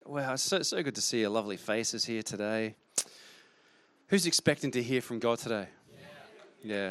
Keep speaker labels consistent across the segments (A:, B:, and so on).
A: Wow, it's so good to see your lovely faces here today. Who's expecting to hear from God today? Yeah.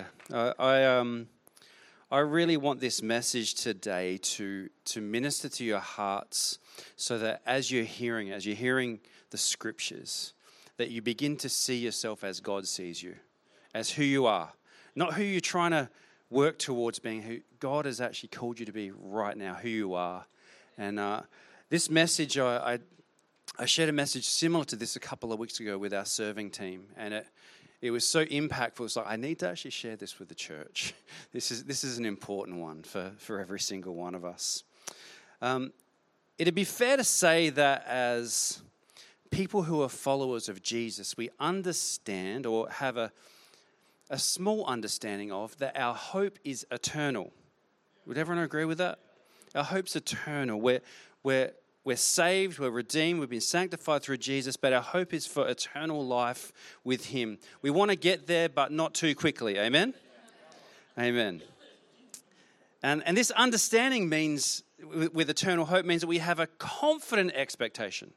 A: I really want this message today to minister to your hearts so that as you're hearing the scriptures, that you begin to see yourself as God sees you, as who you are, not who you're trying to work towards being, who God has actually called you to be right now, who you are. And this message, I shared a message similar to this a couple of weeks ago with our serving team, and it was so impactful. It's like, I need to actually share this with the church. This is an important one for every single one of us. It'd be fair to say that as people who are followers of Jesus, we understand or have a small understanding of that our hope is eternal. Would everyone agree with that? Our hope's eternal. We're saved, we're redeemed, we've been sanctified through Jesus, but our hope is for eternal life with Him. We want to get there, but not too quickly. Amen? Amen. And this understanding means, with eternal hope, means that we have a confident expectation.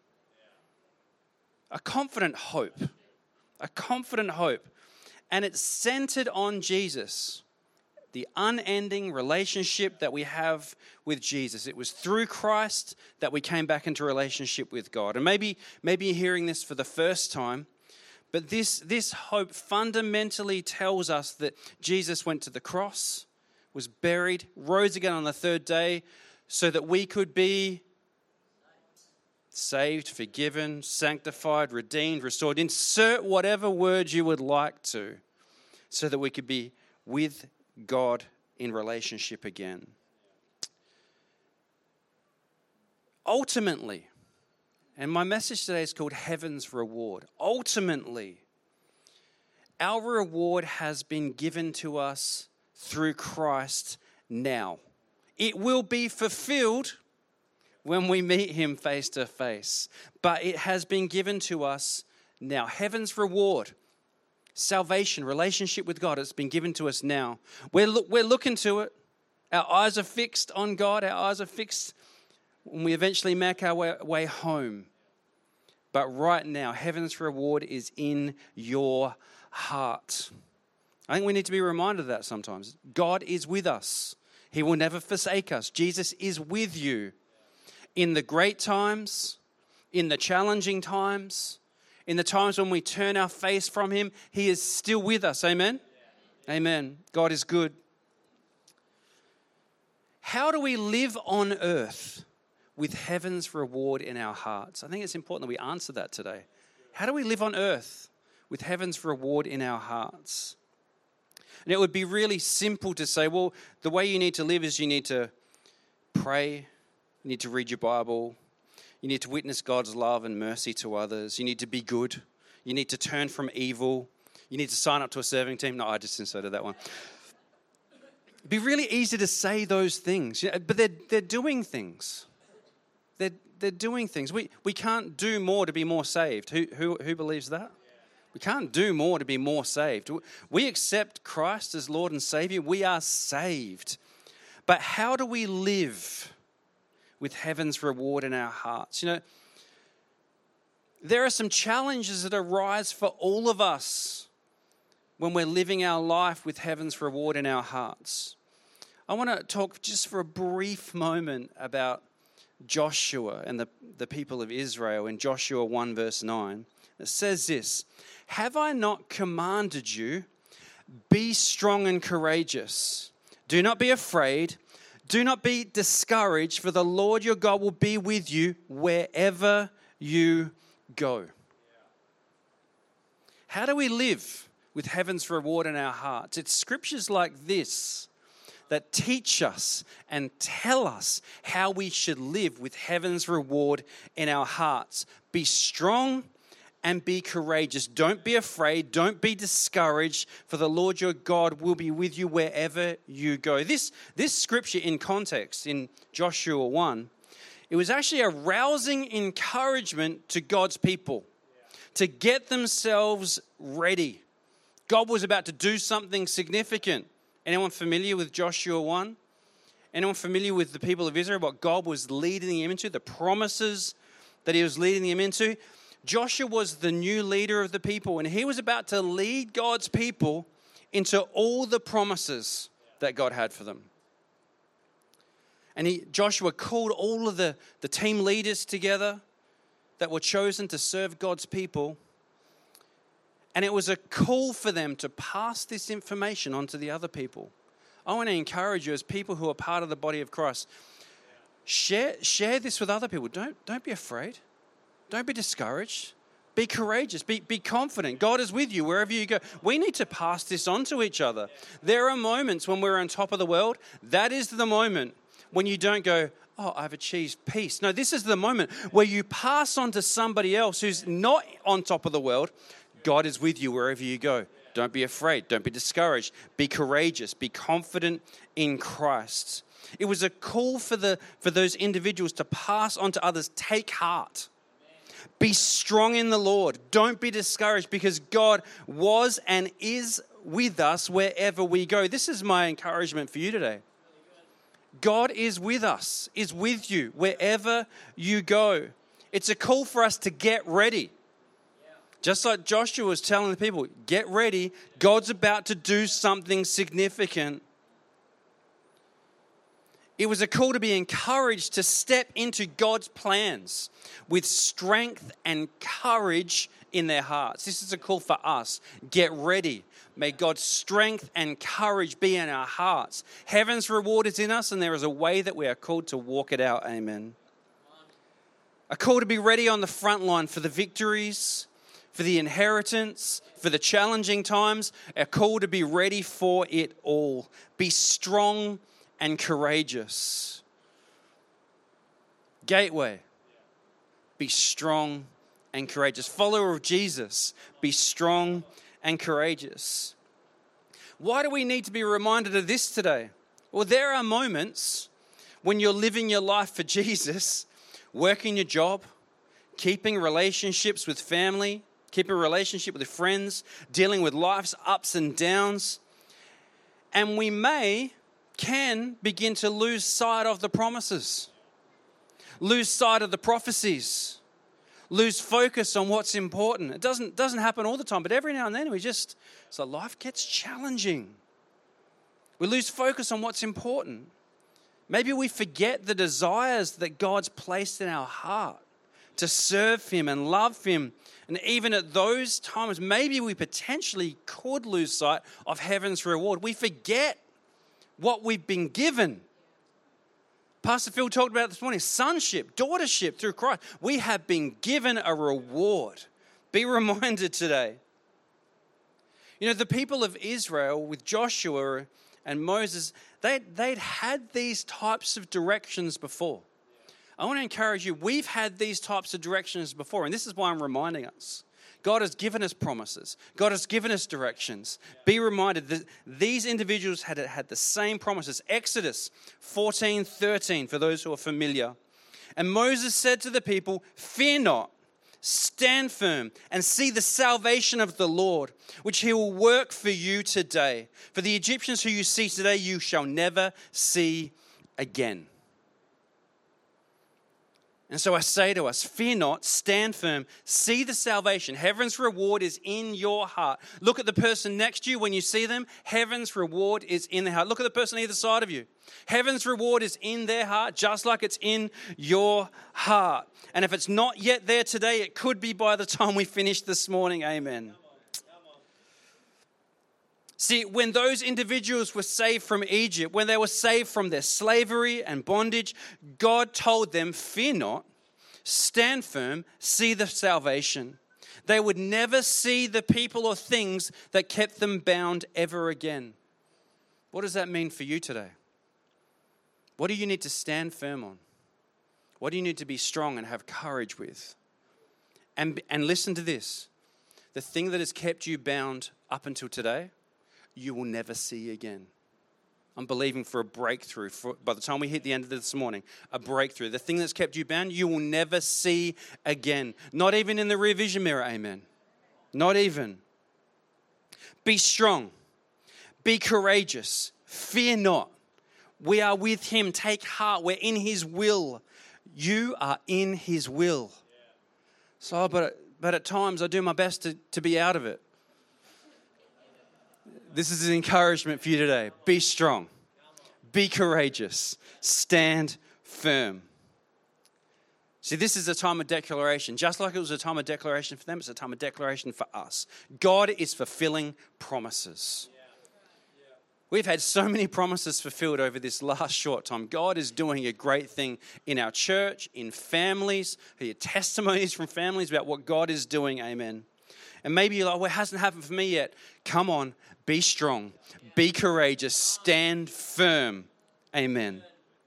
A: A confident hope. A confident hope. And it's centered on Jesus. The unending relationship that we have with Jesus. It was through Christ that we came back into relationship with God. And maybe you're hearing this for the first time, but this hope fundamentally tells us that Jesus went to the cross, was buried, rose again on the third day, so that we could be saved, forgiven, sanctified, redeemed, restored. Insert whatever word you would like to, so that we could be with God in relationship again. Ultimately, and my message today is called Heaven's Reward. Ultimately, our reward has been given to us through Christ now. It will be fulfilled when we meet Him face to face, but it has been given to us now. Heaven's reward. Salvation, relationship with God, it's been given to us now. We're looking to it. Our eyes are fixed on God. Our eyes are fixed when we eventually make our way home. But right now, heaven's reward is in your heart. I think we need to be reminded of that sometimes. God is with us. He will never forsake us. Jesus is with you in the great times, in the challenging times. In the times when we turn our face from Him, He is still with us. Amen? Yeah. Amen. God is good. How do we live on earth with heaven's reward in our hearts? I think it's important that we answer that today. How do we live on earth with heaven's reward in our hearts? And it would be really simple to say, well, the way you need to live is you need to pray, you need to read your Bible, you need to witness God's love and mercy to others. You need to be good. You need to turn from evil. You need to sign up to a serving team. No, I just inserted that one. It'd be really easy to say those things, but they're doing things. They're doing things. We can't do more to be more saved. Who believes that? We can't do more to be more saved. We accept Christ as Lord and Savior. We are saved. But how do we live with heaven's reward in our hearts? You know, there are some challenges that arise for all of us when we're living our life with heaven's reward in our hearts. I want to talk just for a brief moment about Joshua and the people of Israel in Joshua 1 verse 9. It says this, "Have I not commanded you, be strong and courageous. Do not be afraid. Do not be discouraged, for the Lord your God will be with you wherever you go." How do we live with heaven's reward in our hearts? It's scriptures like this that teach us and tell us how we should live with heaven's reward in our hearts. Be strong and be courageous. Don't be afraid. Don't be discouraged, for the Lord your God will be with you wherever you go. This scripture in context, in Joshua 1, it was actually a rousing encouragement to God's people to get themselves ready. God was about to do something significant. Anyone familiar with Joshua 1? Anyone familiar with the people of Israel, what God was leading them into, the promises that he was leading them into. Joshua was the new leader of the people, and he was about to lead God's people into all the promises that God had for them. And Joshua called all of the team leaders together that were chosen to serve God's people. And it was a call for them to pass this information on to the other people. I want to encourage you as people who are part of the body of Christ, share this with other people. Don't be afraid. Don't be discouraged. Be courageous. Be confident. God is with you wherever you go. We need to pass this on to each other. There are moments when we're on top of the world. That is the moment when you don't go, oh, I've achieved peace. No, this is the moment where you pass on to somebody else who's not on top of the world. God is with you wherever you go. Don't be afraid. Don't be discouraged. Be courageous. Be confident in Christ. It was a call for those individuals to pass on to others. Take heart. Be strong in the Lord. Don't be discouraged because God was and is with us wherever we go. This is my encouragement for you today. God is with us, is with you wherever you go. It's a call for us to get ready. Just like Joshua was telling the people, get ready. God's about to do something significant. It was a call to be encouraged to step into God's plans with strength and courage in their hearts. This is a call for us. Get ready. May God's strength and courage be in our hearts. Heaven's reward is in us, and there is a way that we are called to walk it out. Amen. A call to be ready on the front line for the victories, for the inheritance, for the challenging times. A call to be ready for it all. Be strong and courageous. Gateway, be strong and courageous. Follower of Jesus, be strong and courageous. Why do we need to be reminded of this today? Well, there are moments when you're living your life for Jesus, working your job, keeping relationships with family, keeping a relationship with friends, dealing with life's ups and downs, and we can begin to lose sight of the promises, lose sight of the prophecies, lose focus on what's important. It doesn't happen all the time, but every now and then so life gets challenging. We lose focus on what's important. Maybe we forget the desires that God's placed in our heart to serve Him and love Him. And even at those times, maybe we potentially could lose sight of heaven's reward. We forget what we've been given. Pastor Phil talked about it this morning, sonship, daughtership through Christ. We have been given a reward. Be reminded today. You know, the people of Israel with Joshua and Moses, they'd had these types of directions before. I want to encourage you, we've had these types of directions before, and this is why I'm reminding us. God has given us promises. God has given us directions. Be reminded that these individuals had the same promises. Exodus 14:13, for those who are familiar. And Moses said to the people, "Fear not, stand firm, and see the salvation of the Lord, which He will work for you today. For the Egyptians who you see today, you shall never see again." And so I say to us, fear not, stand firm, see the salvation. Heaven's reward is in your heart. Look at the person next to you when you see them. Heaven's reward is in their heart. Look at the person either side of you. Heaven's reward is in their heart, just like it's in your heart. And if it's not yet there today, it could be by the time we finish this morning. Amen. See, when those individuals were saved from Egypt, when they were saved from their slavery and bondage, God told them, fear not, stand firm, see the salvation. They would never see the people or things that kept them bound ever again. What does that mean for you today? What do you need to stand firm on? What do you need to be strong and have courage with? And listen to this. The thing that has kept you bound up until today, you will never see again. I'm believing for a breakthrough. By the time we hit the end of this morning, a breakthrough. The thing that's kept you bound, you will never see again. Not even in the rear vision mirror, amen. Not even. Be strong. Be courageous. Fear not. We are with Him. Take heart. We're in His will. You are in His will. So, but at times I do my best to be out of it. This is an encouragement for you today. Be strong. Be courageous. Stand firm. See, this is a time of declaration. Just like it was a time of declaration for them, it's a time of declaration for us. God is fulfilling promises. We've had so many promises fulfilled over this last short time. God is doing a great thing in our church, in families. Hear testimonies from families about what God is doing. Amen. And maybe you're like, well, it hasn't happened for me yet. Come on, be strong, be courageous, stand firm. Amen.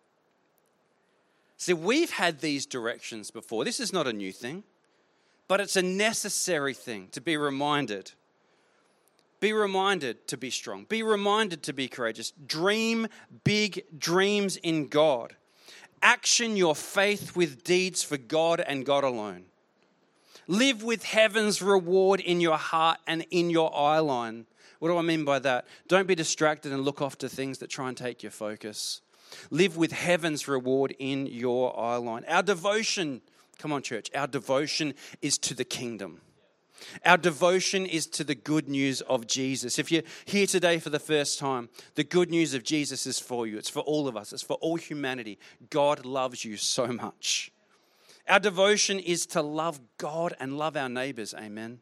A: See, we've had these directions before. This is not a new thing, but it's a necessary thing to be reminded. Be reminded to be strong. Be reminded to be courageous. Dream big dreams in God. Action your faith with deeds for God and God alone. Live with heaven's reward in your heart and in your eye line. What do I mean by that? Don't be distracted and look off to things that try and take your focus. Live with heaven's reward in your eye line. Our devotion, come on church, our devotion is to the kingdom. Our devotion is to the good news of Jesus. If you're here today for the first time, the good news of Jesus is for you. It's for all of us. It's for all humanity. God loves you so much. Our devotion is to love God and love our neighbors. Amen.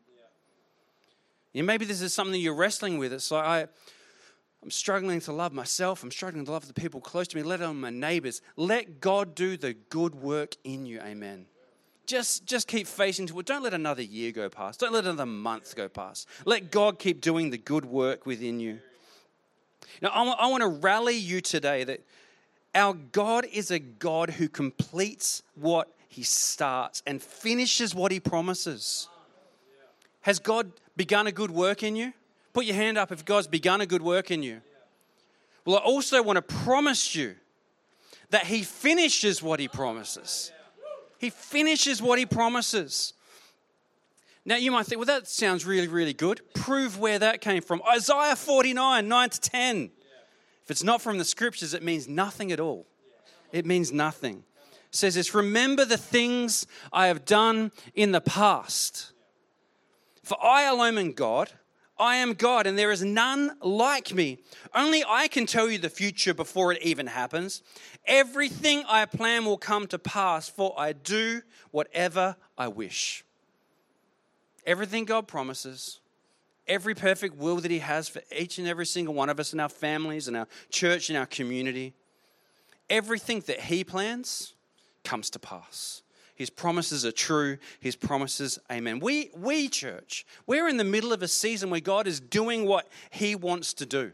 A: Yeah, maybe this is something you're wrestling with. It's like I'm struggling to love myself. I'm struggling to love the people close to me, let alone my neighbors. Let God do the good work in you. Amen. Just keep facing to it. Don't let another year go past. Don't let another month go past. Let God keep doing the good work within you. Now, I want to rally you today that our God is a God who completes what he starts and finishes what he promises. Has God begun a good work in you? Put your hand up if God's begun a good work in you. Well, I also want to promise you that he finishes what he promises. He finishes what he promises. Now you might think, well, that sounds really, really good. Prove where that came from. Isaiah 49, 9 to 10. If it's not from the scriptures, it means nothing at all. It means nothing. It says this, remember the things I have done in the past. For I alone am God. I am God, and there is none like me. Only I can tell you the future before it even happens. Everything I plan will come to pass, for I do whatever I wish. Everything God promises, every perfect will that he has for each and every single one of us in our families, in our church, in our community, everything that he plans comes to pass. His promises are true. His promises, amen. We church, we're in the middle of a season where God is doing what he wants to do.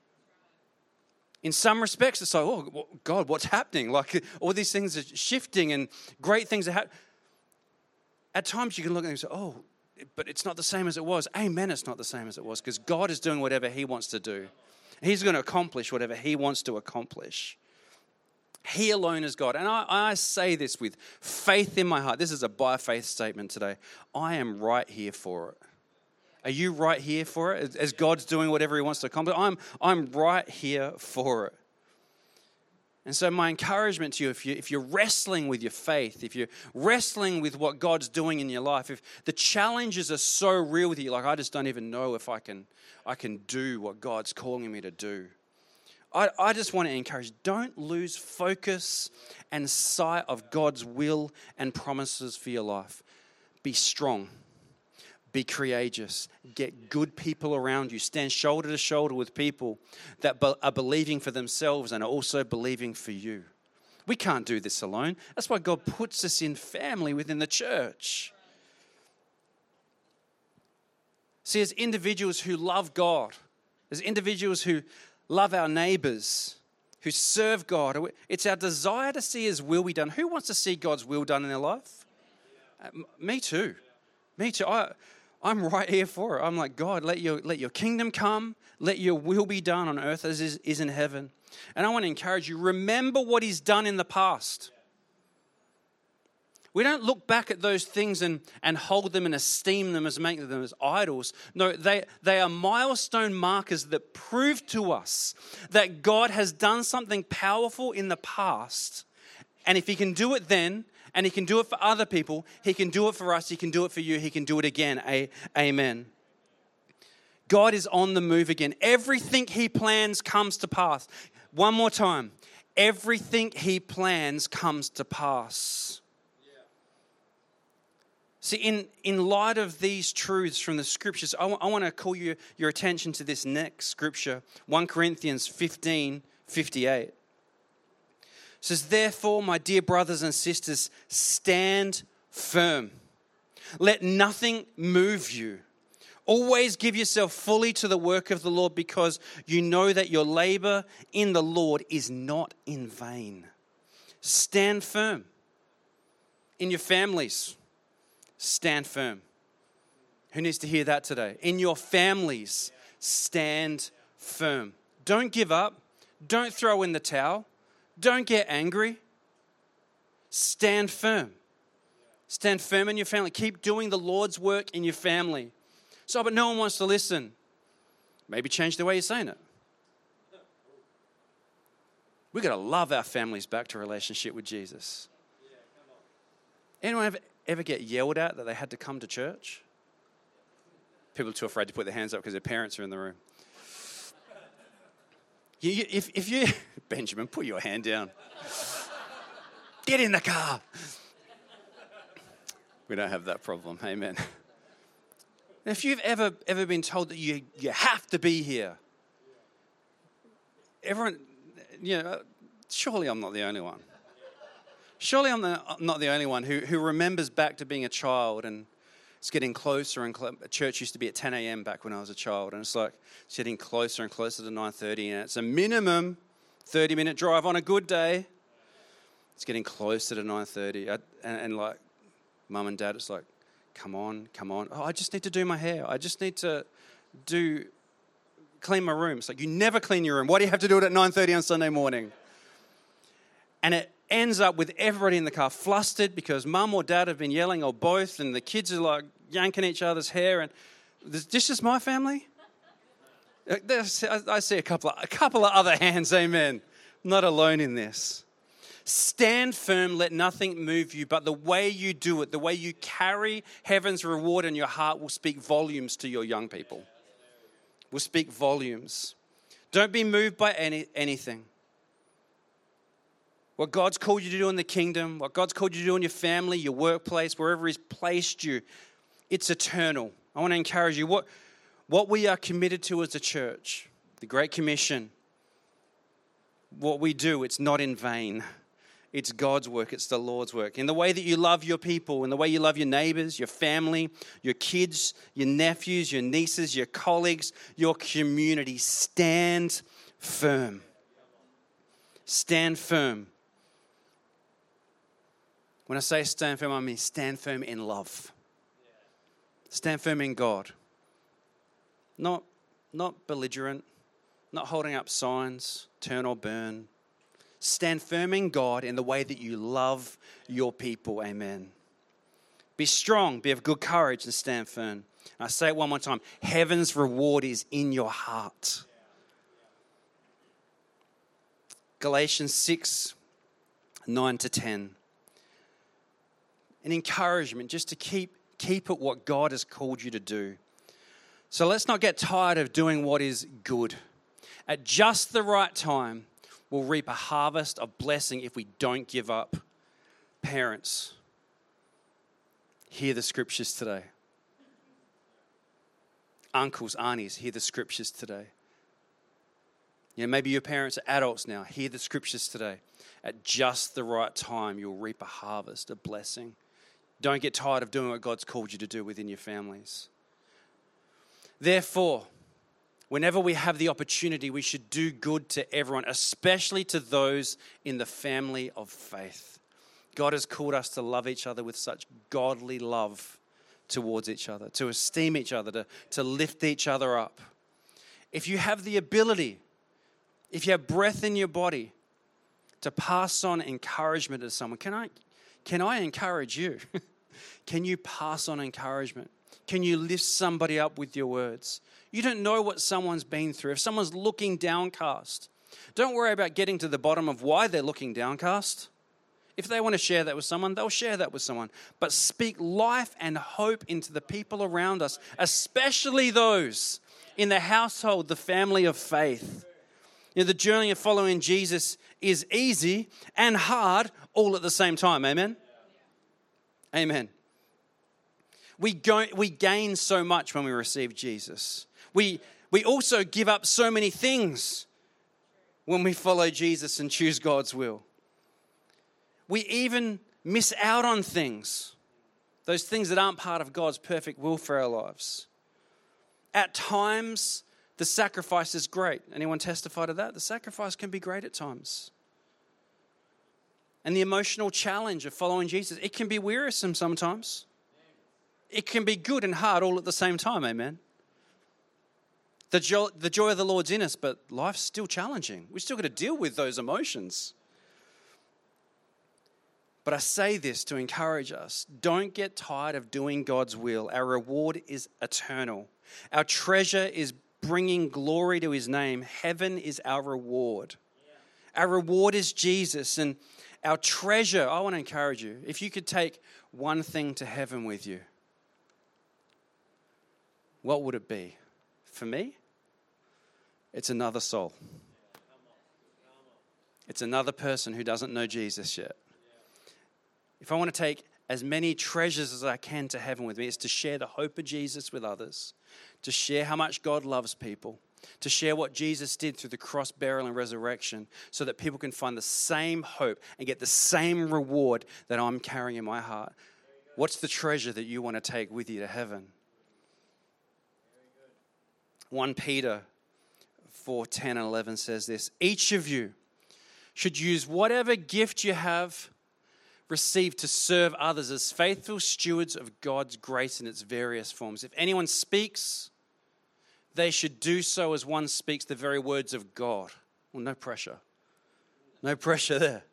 A: In some respects, it's like, oh, God, what's happening? Like all these things are shifting and great things are happening. At times you can look at it and say, oh, but it's not the same as it was. Amen, it's not the same as it was because God is doing whatever he wants to do. He's going to accomplish whatever he wants to accomplish. He alone is God. And I say this with faith in my heart. This is a by faith statement today. I am right here for it. Are you right here for it? As God's doing whatever he wants to accomplish, I'm right here for it. And so my encouragement to you, if you're wrestling with your faith, if you're wrestling with what God's doing in your life, if the challenges are so real with you, like I just don't even know if I can do what God's calling me to do. I just want to encourage, don't lose focus and sight of God's will and promises for your life. Be strong. Be courageous. Get good people around you. Stand shoulder to shoulder with people that are believing for themselves and are also believing for you. We can't do this alone. That's why God puts us in family within the church. See, as individuals who love God, as individuals who love our neighbors, who serve God, it's our desire to see his will be done. Who wants to see God's will done in their life? Me too. Me too. I'm right here for it. I'm like, God, let your kingdom come. Let your will be done on earth as is in heaven. And I want to encourage you, remember what he's done in the past. We don't look back at those things and hold them and esteem them as making them as idols. No, they are milestone markers that prove to us that God has done something powerful in the past. And if he can do it then, And he can do it for other people. He can do it for us. He can do it for you. He can do it again. Amen. God is on the move again. Everything he plans comes to pass. One more time. Everything he plans comes to pass. See, in light of these truths from the scriptures, I want to call your attention to this next scripture, 1 Corinthians 15:58. It says, therefore, my dear brothers and sisters, stand firm. Let nothing move you. Always give yourself fully to the work of the Lord, because you know that your labor in the Lord is not in vain. Stand firm. In your families, stand firm. Who needs to hear that today? In your families, stand firm. Don't give up. Don't throw in the towel. Don't get angry. Stand firm. Stand firm in your family. Keep doing the Lord's work in your family. So, but no one wants to listen. Maybe change the way you're saying it. We've got to love our families back to a relationship with Jesus. Anyone ever get yelled at that they had to come to church? People are too afraid to put their hands up because their parents are in the room. If you, Benjamin, put your hand down. Get in the car. We don't have that problem. Amen. If you've ever been told that you have to be here, everyone, surely I'm not the only one. Surely I'm not the only one who remembers back to being a child, and it's getting closer and church used to be at 10 a.m. back when I was a child, and it's like it's getting closer and closer to 9:30, and it's a minimum 30-minute drive on a good day. It's getting closer to 9:30, and like mum and dad, it's like, come on. Oh, I just need to do my hair. I just need to clean my room. It's like, you never clean your room. Why do you have to do it at 9:30 on Sunday morning? And it ends up with everybody in the car flustered because mum or dad have been yelling, or both, and the kids are like yanking each other's hair. And this just my family? I see a couple of other hands, amen. I'm not alone in this. Stand firm, let nothing move you, but the way you do it, the way you carry heaven's reward in your heart will speak volumes to your young people. Will speak volumes. Don't be moved by anything. What God's called you to do in the kingdom, what God's called you to do in your family, your workplace, wherever He's placed you, it's eternal. I want to encourage you. What we are committed to as a church, the Great Commission, what we do, it's not in vain. It's God's work. It's the Lord's work. In the way that you love your people, in the way you love your neighbors, your family, your kids, your nephews, your nieces, your colleagues, your community, stand firm. Stand firm. When I say stand firm, I mean stand firm in love. Stand firm in God. Not belligerent, not holding up signs, turn or burn. Stand firm in God in the way that you love your people. Amen. Be strong, be of good courage, and stand firm. And I say it one more time. Heaven's reward is in your heart. Galatians 6, 9-10. An encouragement just to keep it what God has called you to do. So let's not get tired of doing what is good. At just the right time, we'll reap a harvest of blessing if we don't give up. Parents, hear the scriptures today. Uncles, aunties, hear the scriptures today. Maybe your parents are adults now. Hear the scriptures today. At just the right time, you'll reap a harvest of blessing. Don't get tired of doing what God's called you to do within your families. Therefore, whenever we have the opportunity, we should do good to everyone, especially to those in the family of faith. God has called us to love each other with such godly love towards each other, to esteem each other, to lift each other up. If you have the ability, if you have breath in your body, to pass on encouragement to someone, can I encourage you? Can you pass on encouragement? Can you lift somebody up with your words? You don't know what someone's been through. If someone's looking downcast, don't worry about getting to the bottom of why they're looking downcast. If they want to share that with someone, they'll share that with someone. But speak life and hope into the people around us, especially those in the household, the family of faith. The journey of following Jesus is easy and hard all at the same time. Amen? Amen. We gain so much when we receive Jesus. We also give up so many things when we follow Jesus and choose God's will. We even miss out on things, those things that aren't part of God's perfect will for our lives. At times, the sacrifice is great. Anyone testify to that? The sacrifice can be great at times. And the emotional challenge of following Jesus, it can be wearisome sometimes. It can be good and hard all at the same time, amen? The joy of the Lord's in us, but life's still challenging. We've still got to deal with those emotions. But I say this to encourage us. Don't get tired of doing God's will. Our reward is eternal. Our treasure is bringing glory to his name. Heaven is our reward. Our reward is Jesus. And our treasure, I want to encourage you, if you could take one thing to heaven with you, what would it be? For me, it's another soul. It's another person who doesn't know Jesus yet. If I want to take as many treasures as I can to heaven with me, it's to share the hope of Jesus with others, to share how much God loves people, to share what Jesus did through the cross, burial, and resurrection, so that people can find the same hope and get the same reward that I'm carrying in my heart. What's the treasure that you want to take with you to heaven? 1 Peter 4:10 and 11 says this: each of you should use whatever gift you have received to serve others as faithful stewards of God's grace in its various forms. If anyone speaks, they should do so as one speaks the very words of God. Well, no pressure. No pressure there.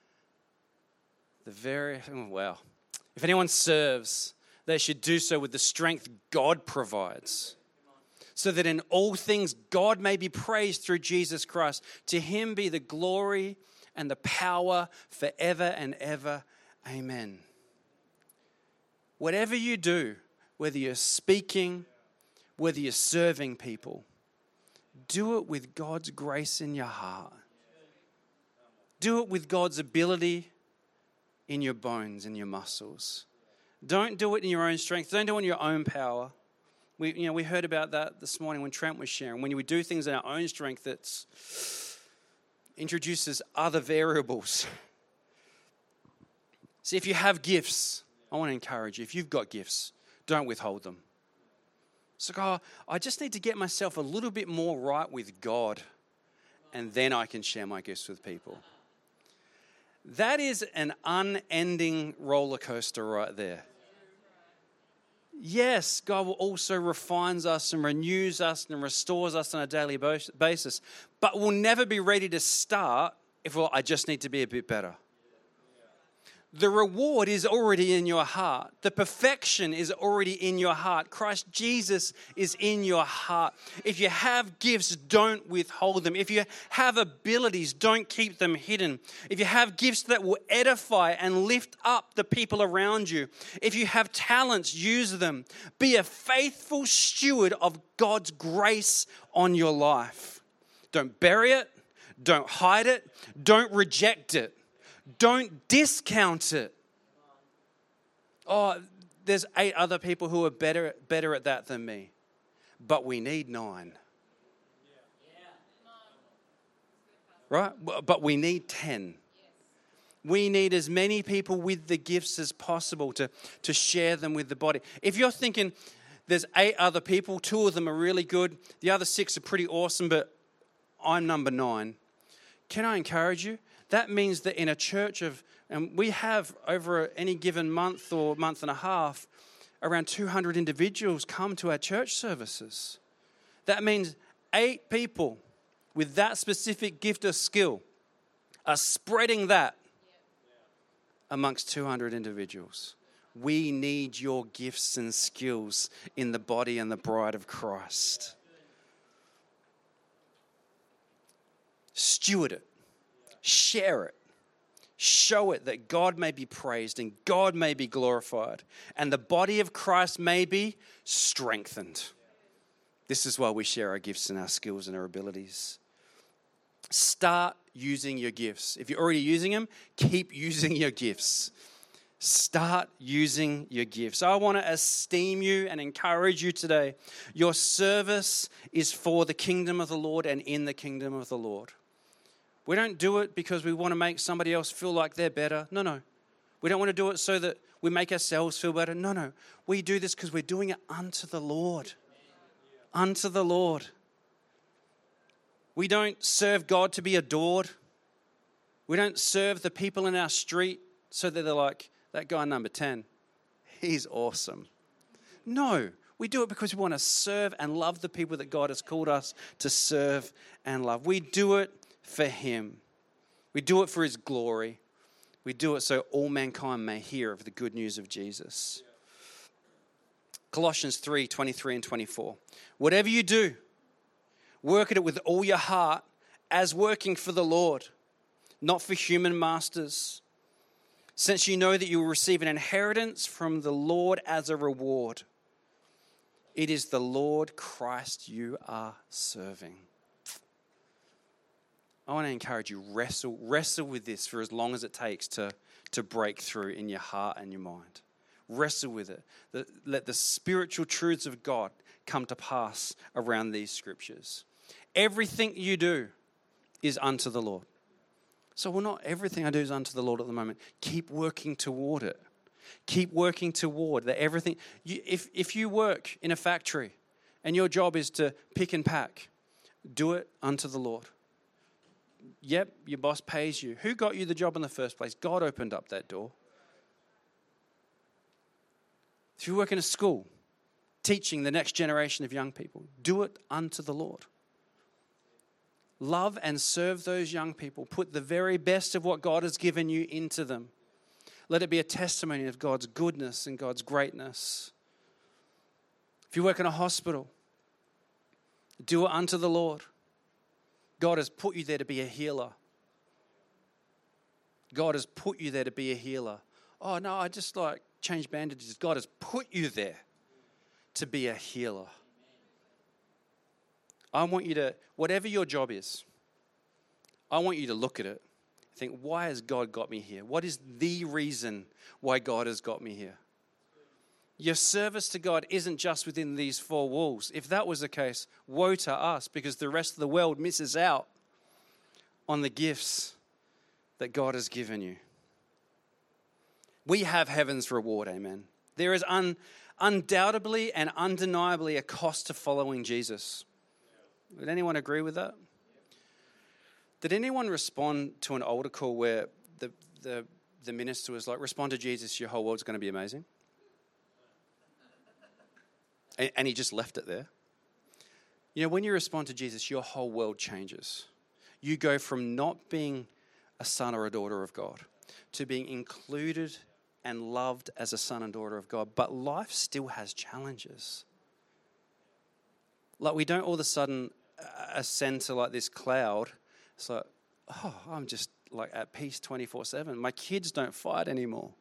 A: If anyone serves, they should do so with the strength God provides, so that in all things God may be praised through Jesus Christ. To him be the glory and the power forever and ever. Amen. Whatever you do, whether you're speaking, whether you're serving people, do it with God's grace in your heart. Do it with God's ability in your bones and your muscles. Don't do it in your own strength. Don't do it in your own power. We heard about that this morning when Trent was sharing. When we do things in our own strength, that introduces other variables. See, if you have gifts, I want to encourage you. If you've got gifts, don't withhold them. It's like, I just need to get myself a little bit more right with God, and then I can share my gifts with people. That is an unending roller coaster right there. Yes, God will also refines us and renews us and restores us on a daily basis, but we'll never be ready to start if, I just need to be a bit better. The reward is already in your heart. The perfection is already in your heart. Christ Jesus is in your heart. If you have gifts, don't withhold them. If you have abilities, don't keep them hidden. If you have gifts that will edify and lift up the people around you, if you have talents, use them. Be a faithful steward of God's grace on your life. Don't bury it. Don't hide it. Don't reject it. Don't discount it. There's 8 other people who are better at that than me. But we need 9. Right? But we need 10. We need as many people with the gifts as possible to share them with the body. If you're thinking there's 8 other people, 2 of them are really good, the other 6 are pretty awesome, but I'm number 9. Can I encourage you? That means that in a church and we have over any given month or month and a half, around 200 individuals come to our church services. That means 8 people with that specific gift or skill are spreading that amongst 200 individuals. We need your gifts and skills in the body and the bride of Christ. Steward it. Share it. Show it that God may be praised and God may be glorified and the body of Christ may be strengthened. This is why we share our gifts and our skills and our abilities. Start using your gifts. If you're already using them, keep using your gifts. Start using your gifts. I want to esteem you and encourage you today. Your service is for the kingdom of the Lord and in the kingdom of the Lord. We don't do it because we want to make somebody else feel like they're better. No. We don't want to do it so that we make ourselves feel better. No. We do this because we're doing it unto the Lord. Unto the Lord. We don't serve God to be adored. We don't serve the people in our street so that they're like, that guy number 10, he's awesome. No, we do it because we want to serve and love the people that God has called us to serve and love. We do it for Him. We do it for His glory. We do it so all mankind may hear of the good news of Jesus. Colossians 3:23 and 24. Whatever you do, work at it with all your heart as working for the Lord, not for human masters, since you know that you will receive an inheritance from the Lord as a reward. It is the Lord Christ you are serving. I want to encourage you, wrestle with this for as long as it takes to break through in your heart and your mind. Wrestle with it. Let the spiritual truths of God come to pass around these scriptures. Everything you do is unto the Lord. So, well, not everything I do is unto the Lord at the moment. Keep working toward it. Keep working toward that everything. If you work in a factory and your job is to pick and pack, do it unto the Lord. Yep, your boss pays you. Who got you the job in the first place? God opened up that door. If you work in a school, teaching the next generation of young people, do it unto the Lord. Love and serve those young people. Put the very best of what God has given you into them. Let it be a testimony of God's goodness and God's greatness. If you work in a hospital, do it unto the Lord. God has put you there to be a healer. God has put you there to be a healer. Oh, no, I just change bandages. God has put you there to be a healer. I want you to, whatever your job is, I want you to look at it. Think, why has God got me here? What is the reason why God has got me here? Your service to God isn't just within these four walls. If that was the case, woe to us, because the rest of the world misses out on the gifts that God has given you. We have heaven's reward, amen. There is undoubtedly and undeniably a cost to following Jesus. Would anyone agree with that? Did anyone respond to an altar call where the minister was like, respond to Jesus, your whole world's going to be amazing? And he just left it there. You know, when you respond to Jesus, your whole world changes. You go from not being a son or a daughter of God to being included and loved as a son and daughter of God. But life still has challenges. Like, we don't all of a sudden ascend to like this cloud. It's like, oh, I'm just like at peace 24/7. My kids don't fight anymore.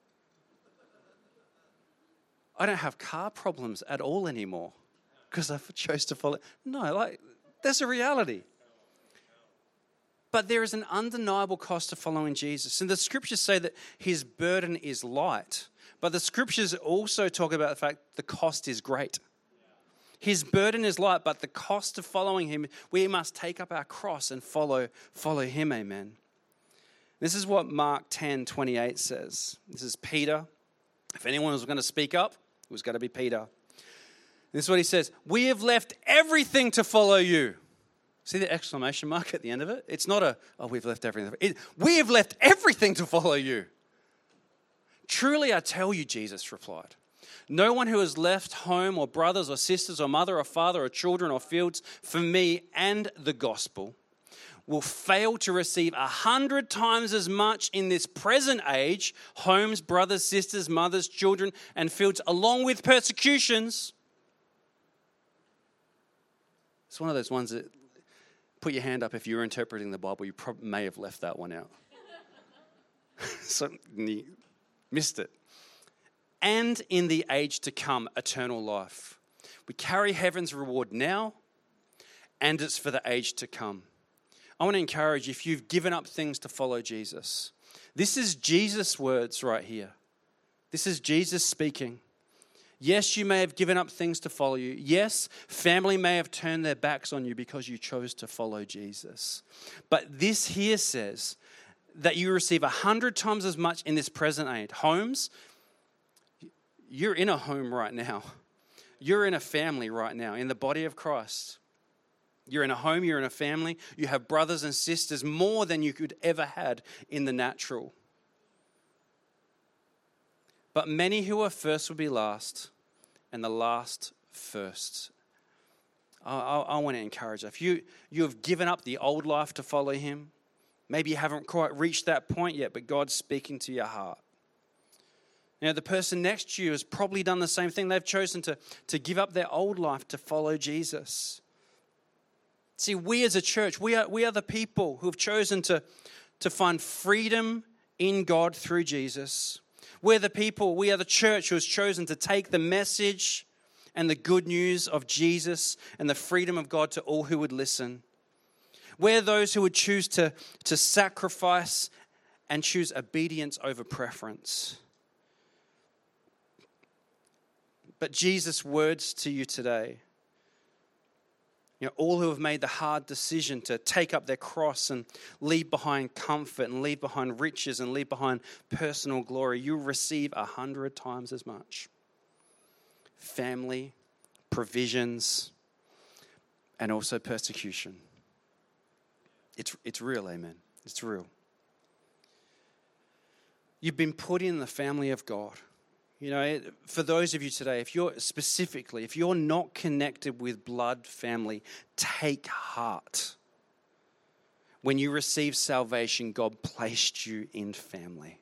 A: I don't have car problems at all anymore because I chose to follow. No, that's a reality. But there is an undeniable cost to following Jesus. And the scriptures say that his burden is light. But the scriptures also talk about the fact the cost is great. His burden is light, but the cost of following him, we must take up our cross and follow him, amen. This is what Mark 10:28 says. This is Peter. If anyone was going to speak up, it was going to be Peter. This is what he says. We have left everything to follow you. See the exclamation mark at the end of it? It's not we've left everything. We have left everything to follow you. Truly I tell you, Jesus replied, no one who has left home or brothers or sisters or mother or father or children or fields for me and the gospel will fail to receive 100 times as much in this present age, homes, brothers, sisters, mothers, children, and fields, along with persecutions. It's one of those ones that, put your hand up if you're interpreting the Bible, you may have left that one out. So you missed it. And in the age to come, eternal life. We carry heaven's reward now, and it's for the age to come. I want to encourage you, if you've given up things to follow Jesus, this is Jesus' words right here. This is Jesus speaking. Yes, you may have given up things to follow you. Yes, family may have turned their backs on you because you chose to follow Jesus. But this here says that you receive 100 times as much in this present age. Homes, you're in a home right now. You're in a family right now, in the body of Christ. You're in a home, you're in a family. You have brothers and sisters more than you could ever had in the natural. But many who are first will be last, and the last first. I want to encourage you. If you have given up the old life to follow him, maybe you haven't quite reached that point yet, but God's speaking to your heart. Now, the person next to you has probably done the same thing. They've chosen to give up their old life to follow Jesus. See, we as a church, we are the people who have chosen to find freedom in God through Jesus. We are the church who has chosen to take the message and the good news of Jesus and the freedom of God to all who would listen. We're those who would choose to sacrifice and choose obedience over preference. But Jesus' words to you today, all who have made the hard decision to take up their cross and leave behind comfort and leave behind riches and leave behind personal glory, you receive 100 times as much. Family, provisions, and also persecution. It's real, amen. It's real. You've been put in the family of God. For those of you today, if you're not connected with blood family, take heart. When you receive salvation, God placed you in family.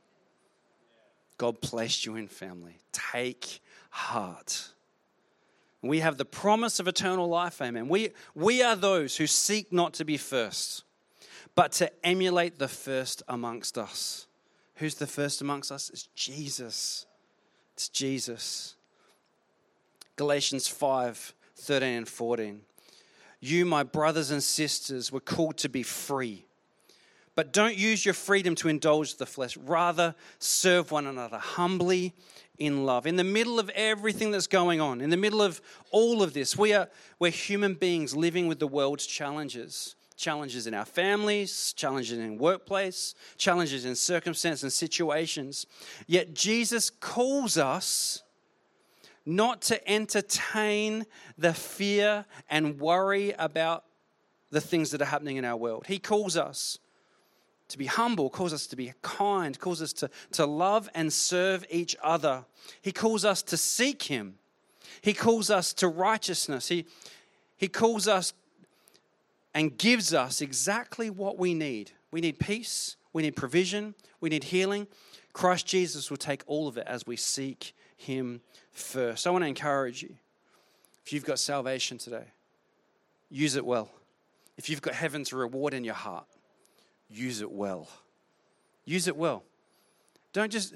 A: God placed you in family. Take heart. We have the promise of eternal life, amen. We are those who seek not to be first, but to emulate the first amongst us. Who's the first amongst us? It's Jesus. It's Jesus. Galatians 5:13 and 14. You, my brothers and sisters, were called to be free. But don't use your freedom to indulge the flesh. Rather, serve one another humbly in love. In the middle of everything that's going on, in the middle of all of this, we're human beings living with the world's challenges. Challenges in our families, challenges in workplace, challenges in circumstances and situations. Yet Jesus calls us not to entertain the fear and worry about the things that are happening in our world. He calls us to be humble, calls us to be kind, calls us to love and serve each other. He calls us to seek him. He calls us to righteousness. He calls us and gives us exactly what we need. We need peace, we need provision, we need healing. Christ Jesus will take all of it as we seek him first. I want to encourage you, if you've got salvation today, use it well. If you've got heaven's reward in your heart, use it well. Use it well. Don't just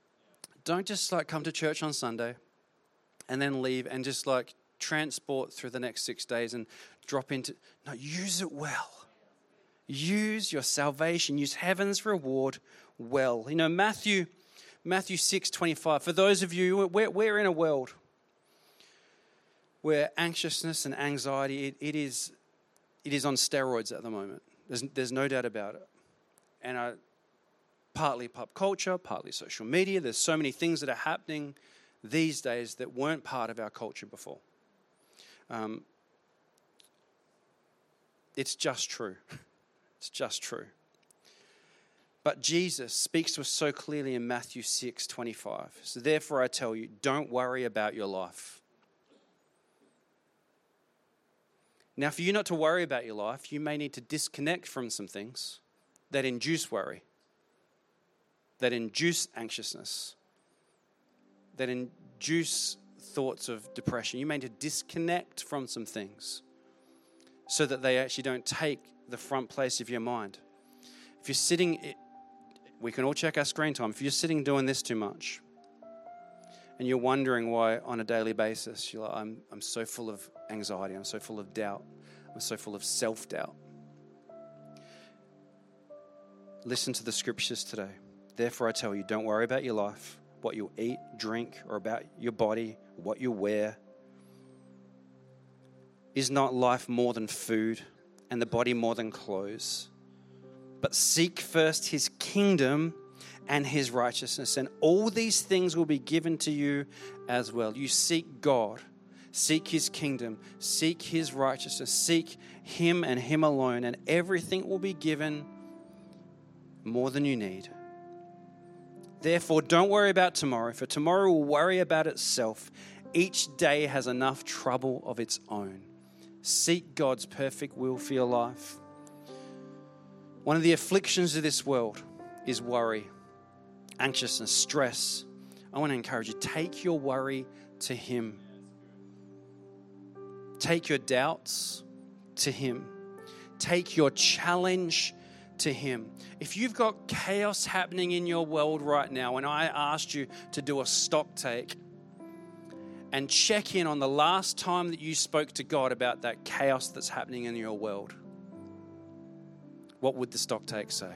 A: come to church on Sunday and then leave and just transport through the next 6 days and drop into. No, use it well. Use your salvation. Use heaven's reward well. Matthew 6:25. For those of you, we're in a world where anxiousness and anxiety, it is on steroids at the moment. There's no doubt about it. And partly pop culture, partly social media. There's so many things that are happening these days that weren't part of our culture before. It's just true. It's just true. But Jesus speaks to us so clearly in Matthew 6:25. So therefore I tell you, don't worry about your life. Now, for you not to worry about your life, you may need to disconnect from some things that induce worry, that induce anxiousness, that induce thoughts of depression. You may need to disconnect from some things so that they actually don't take the front place of your mind. If you're sitting we can all check our screen time. If you're sitting doing this too much and you're wondering why on a daily basis, you're like, I'm so full of anxiety, I'm so full of doubt, I'm so full of self-doubt. Listen to the scriptures today. Therefore, I tell you, don't worry about your life, what you'll eat, drink, or about your body, what you wear. Is not life more than food, and the body more than clothes? But seek first his kingdom and his righteousness, and all these things will be given to you as well. You seek God, seek his kingdom, seek his righteousness, seek him and him alone, and everything will be given more than you need. Therefore, don't worry about tomorrow, for tomorrow will worry about itself. Each day has enough trouble of its own. Seek God's perfect will for your life. One of the afflictions of this world is worry, anxiousness, stress. I want to encourage you, take your worry to him. Take your doubts to him. Take your challenge to him. If you've got chaos happening in your world right now, and I asked you to do a stock take and check in on the last time that you spoke to God about that chaos that's happening in your world, what would the stock take say?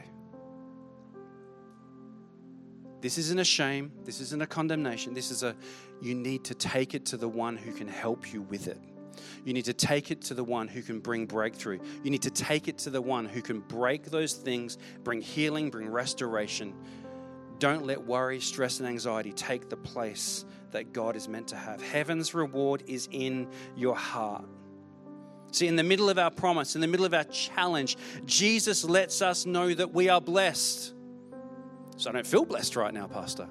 A: This isn't a shame. This isn't a condemnation. This is you need to take it to the one who can help you with it. You need to take it to the one who can bring breakthrough. You need to take it to the one who can break those things, bring healing, bring restoration. Don't let worry, stress, and anxiety take the place that God is meant to have. Heaven's reward is in your heart. See, in the middle of our promise, in the middle of our challenge, Jesus lets us know that we are blessed. So I don't feel blessed right now, Pastor.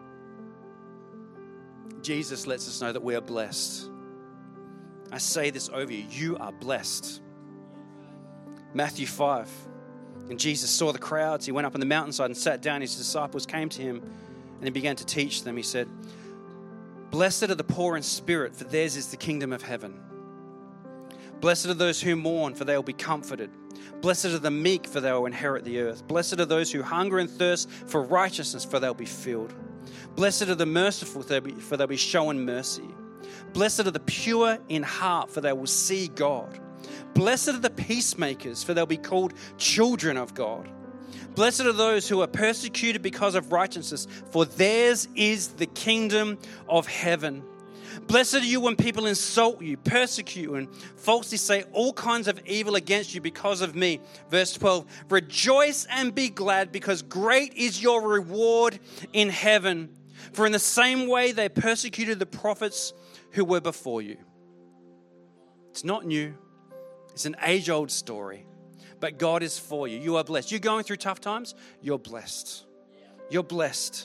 A: Jesus lets us know that we are blessed. I say this over you. You are blessed. Matthew 5. And Jesus saw the crowds. He went up on the mountainside and sat down. His disciples came to him and he began to teach them. He said, "Blessed are the poor in spirit, for theirs is the kingdom of heaven. Blessed are those who mourn, for they will be comforted. Blessed are the meek, for they will inherit the earth. Blessed are those who hunger and thirst for righteousness, for they'll be filled. Blessed are the merciful, for they'll be shown mercy. Blessed are the pure in heart, for they will see God. Blessed are the peacemakers, for they'll be called children of God. Blessed are those who are persecuted because of righteousness, for theirs is the kingdom of heaven. Blessed are you when people insult you, persecute you, and falsely say all kinds of evil against you because of me." Verse 12, "Rejoice and be glad, because great is your reward in heaven. For in the same way they persecuted the prophets who were before you." It's not new. It's an age-old story. But God is for you. You are blessed. You're going through tough times? You're blessed. You're blessed.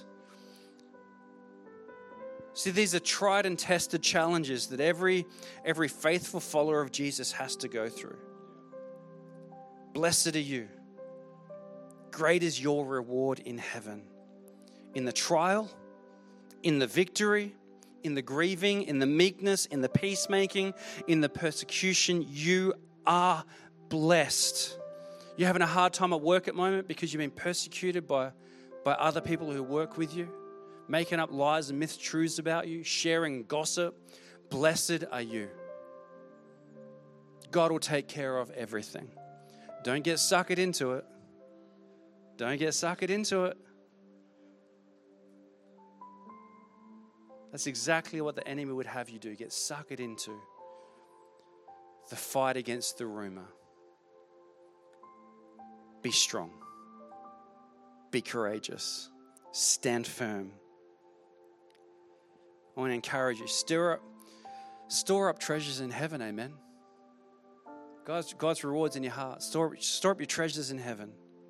A: See, these are tried and tested challenges that every faithful follower of Jesus has to go through. Blessed are you. Great is your reward in heaven. In the trial, in the victory, in the grieving, in the meekness, in the peacemaking, in the persecution, you are blessed. You're having a hard time at work at the moment because you've been persecuted by other people who work with you, making up lies and myth-truths about you, sharing gossip. Blessed are you. God will take care of everything. Don't get suckered into it. Don't get suckered into it. That's exactly what the enemy would have you do. Get suckered into the fight against the rumor. Be strong. Be courageous. Stand firm. I want to encourage you. Store up treasures in heaven, amen. God's rewards in your heart. Store up your treasures in heaven.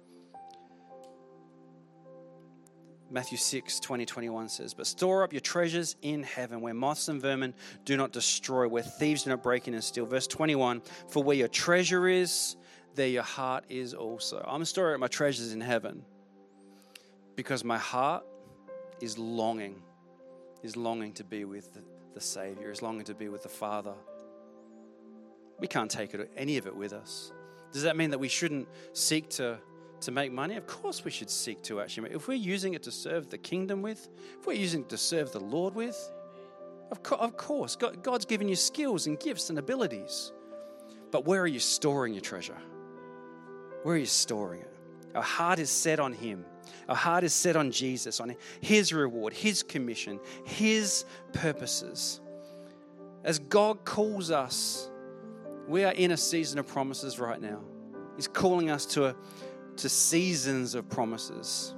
A: Matthew 6, 20, 21 says, "But store up your treasures in heaven, where moths and vermin do not destroy, where thieves do not break in and steal." Verse 21, "For where your treasure is, there your heart is also." I'm storing up my treasures in heaven because my heart is longing to be with the Savior, is longing to be with the Father. We can't take any of it with us. Does that mean that we shouldn't seek to to make money? Of course we should seek to actually. If we're using it to serve the kingdom with, if we're using it to serve the Lord with, of course, God's given you skills and gifts and abilities. But where are you storing your treasure? Where are you storing it? Our heart is set on Him. Our heart is set on Jesus, on His reward, His commission, His purposes. As God calls us, we are in a season of promises right now. He's calling us to seasons of promises.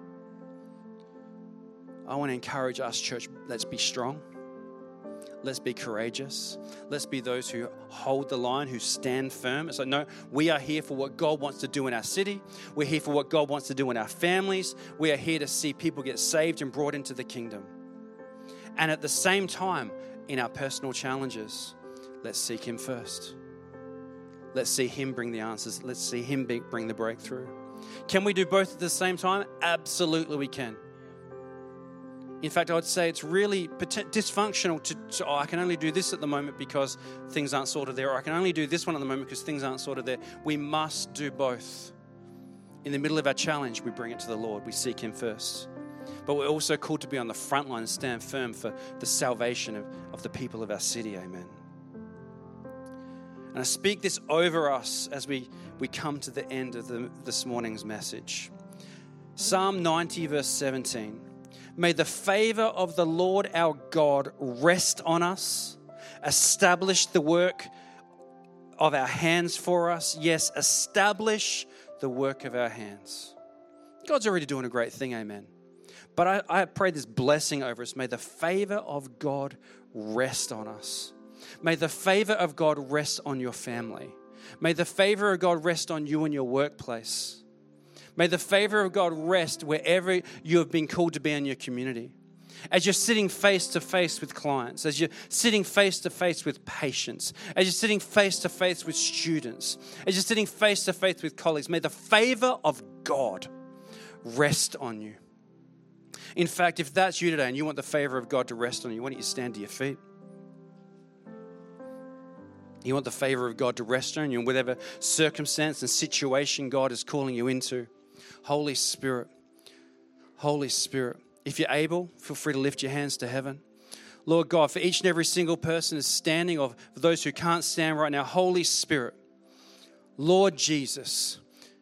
A: I want to encourage us, church, let's be strong. Let's be courageous. Let's be those who hold the line, who stand firm. So no, we are here for what God wants to do in our city. We're here for what God wants to do in our families. We are here to see people get saved and brought into the kingdom. And at the same time, in our personal challenges, let's seek Him first. Let's see Him bring the answers. Let's see Him bring the breakthrough. Can we do both at the same time? Absolutely we can. In fact, I would say it's really dysfunctional to I can only do this at the moment because things aren't sorted there, or I can only do this one at the moment because things aren't sorted there. We must do both. In the middle of our challenge, we bring it to the Lord. We seek Him first. But we're also called to be on the front line and stand firm for the salvation of the people of our city. Amen. And I speak this over us as we come to the end of this morning's message. Psalm 90, verse 17. May the favor of the Lord our God rest on us, establish the work of our hands for us. Yes, establish the work of our hands. God's already doing a great thing, amen. But I pray this blessing over us. May the favor of God rest on us. May the favor of God rest on your family. May the favor of God rest on you in your workplace. May the favor of God rest wherever you have been called to be in your community. As you're sitting face to face with clients, as you're sitting face to face with patients, as you're sitting face to face with students, as you're sitting face to face with colleagues, may the favor of God rest on you. In fact, if that's you today and you want the favor of God to rest on you, why don't you stand to your feet? You want the favor of God to rest on you in whatever circumstance and situation God is calling you into. Holy Spirit, if you're able, feel free to lift your hands to heaven. Lord God, for each and every single person is standing, or for those who can't stand right now, Holy Spirit, Lord Jesus,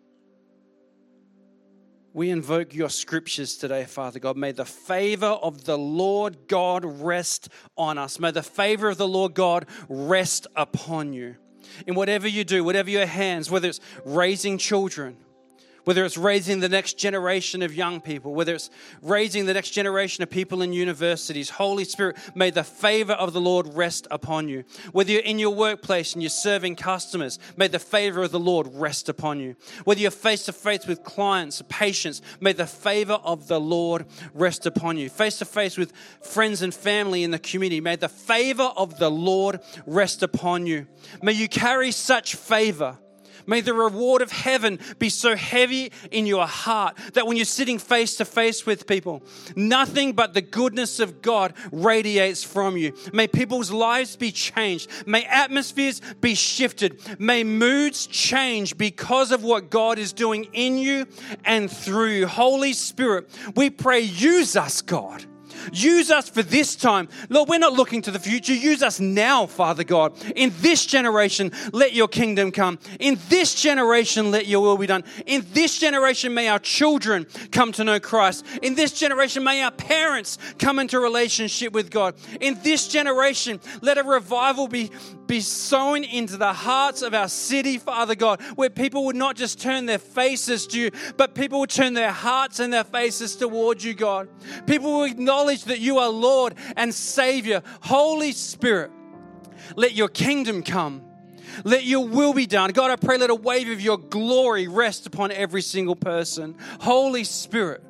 A: we invoke your scriptures today, Father God. May the favor of the Lord God rest on us. May the favor of the Lord God rest upon you. In whatever you do, whatever your hands, whether it's raising children, whether it's raising the next generation of young people, whether it's raising the next generation of people in universities, Holy Spirit, may the favor of the Lord rest upon you. Whether you're in your workplace and you're serving customers, may the favor of the Lord rest upon you. Whether you're face to face with clients, patients, may the favor of the Lord rest upon you. Face to face with friends and family in the community, may the favor of the Lord rest upon you. May you carry such favor. May the reward of heaven be so heavy in your heart that when you're sitting face to face with people, nothing but the goodness of God radiates from you. May people's lives be changed. May atmospheres be shifted. May moods change because of what God is doing in you and through you. Holy Spirit, we pray, use us, God. Use us for this time. Lord, we're not looking to the future. Use us now, Father God. In this generation, let your kingdom come. In this generation, let your will be done. In this generation, may our children come to know Christ. In this generation, may our parents come into relationship with God. In this generation, let a revival be sown into the hearts of our city, Father God, where people would not just turn their faces to you, but people would turn their hearts and their faces towards you, God. People will acknowledge that you are Lord and Savior. Holy Spirit, let your kingdom come. Let your will be done. God, I pray, let a wave of your glory rest upon every single person. Holy Spirit,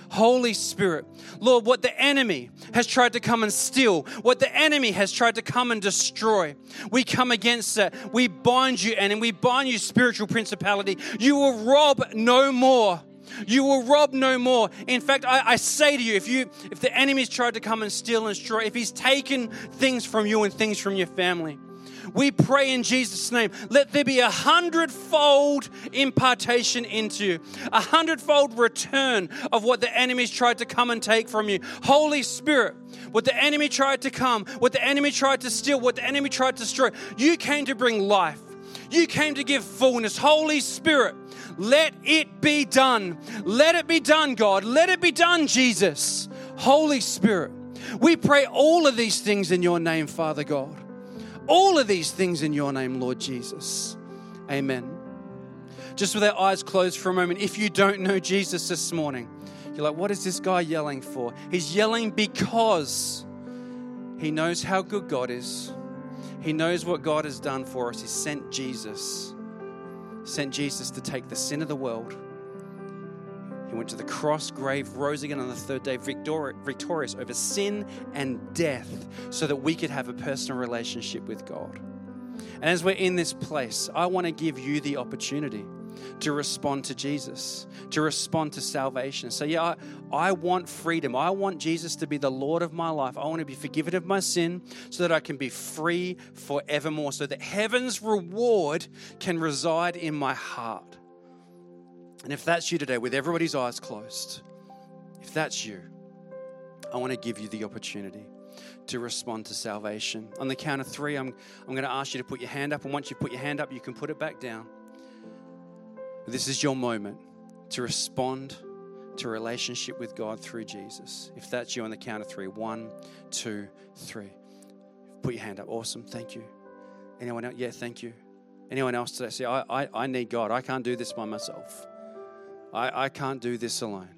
A: Lord, what the enemy has tried to come and steal, what the enemy has tried to come and destroy, we come against that. We bind you, and we bind you, spiritual principality. You will rob no more. You will rob no more. In fact, I say to you, if the enemy's tried to come and steal and destroy, if he's taken things from you and things from your family, We pray in Jesus' name, let there be 100-fold impartation into you, 100-fold return of what the enemy's tried to come and take from you. Holy Spirit, what the enemy tried to come, what the enemy tried to steal, what the enemy tried to destroy, you came to bring life. You came to give fullness. Holy Spirit, let it be done. Let it be done, God. Let it be done, Jesus. Holy Spirit, we pray all of these things in your name, Father God. All of these things in your name, Lord Jesus. Amen. Just with our eyes closed for a moment, if you don't know Jesus this morning, you're like, what is this guy yelling for? He's yelling because he knows how good God is. He knows what God has done for us. He sent Jesus to take the sin of the world. He went to the cross, grave, rose again on the third day, victorious over sin and death, so that we could have a personal relationship with God. And as we're in this place, I want to give you the opportunity to respond to Jesus, to respond to salvation. So yeah, I want freedom. I want Jesus to be the Lord of my life. I want to be forgiven of my sin so that I can be free forevermore, so that heaven's reward can reside in my heart. And if that's you today, with everybody's eyes closed, if that's you, I want to give you the opportunity to respond to salvation. On the count of 3, I'm going to ask you to put your hand up. And once you put your hand up, you can put it back down. This is your moment to respond to a relationship with God through Jesus. If that's you, on the count of 3, 1, 2, 3. Put your hand up. Awesome. Thank you. Anyone else? Yeah, thank you. Anyone else today? Say, I need God. I can't do this by myself. I can't do this alone.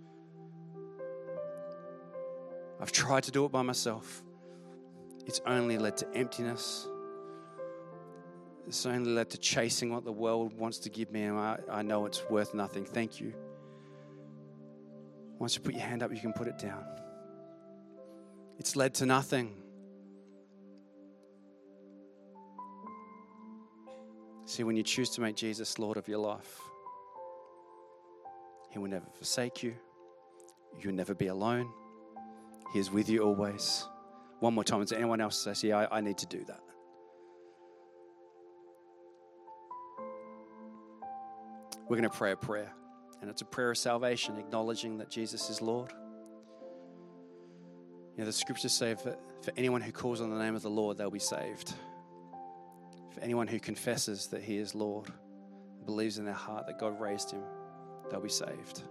A: I've tried to do it by myself. It's only led to emptiness. It's only led to chasing what the world wants to give me, and I know it's worth nothing. Thank you. Once you put your hand up, you can put it down. It's led to nothing. See, when you choose to make Jesus Lord of your life, He will never forsake you. You'll never be alone. He is with you always. One more time. Is there anyone else says, yeah, I need to do that? We're going to pray a prayer. And it's a prayer of salvation, acknowledging that Jesus is Lord. You know, the scriptures say for anyone who calls on the name of the Lord, they'll be saved. For anyone who confesses that He is Lord, believes in their heart that God raised Him, they'll be saved.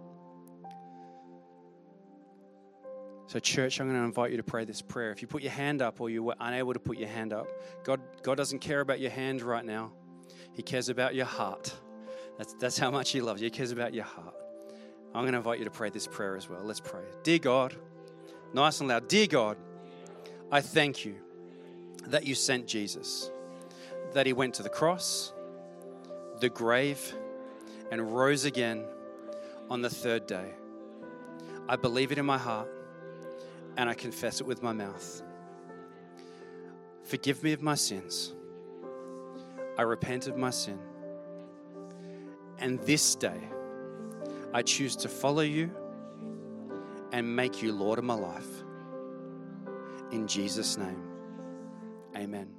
A: So church, I'm going to invite you to pray this prayer. If you put your hand up or you were unable to put your hand up, God doesn't care about your hand right now. He cares about your heart. That's how much He loves you. He cares about your heart. I'm going to invite you to pray this prayer as well. Let's pray. Dear God, nice and loud. Dear God, I thank you that you sent Jesus, that He went to the cross, the grave, and rose again on the third day. I believe it in my heart, and I confess it with my mouth. Forgive me of my sins. I repent of my sin. And this day, I choose to follow you and make you Lord of my life. In Jesus' name, amen.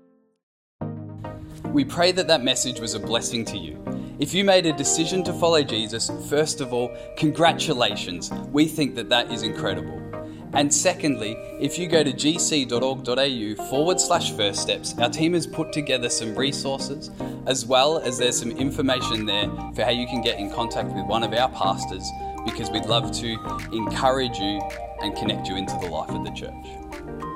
B: We pray that message was a blessing to you. If you made a decision to follow Jesus, first of all, congratulations. We think that is incredible. And secondly, if you go to gc.org.au/first steps, our team has put together some resources, as well as there's some information there for how you can get in contact with one of our pastors, because we'd love to encourage you and connect you into the life of the church.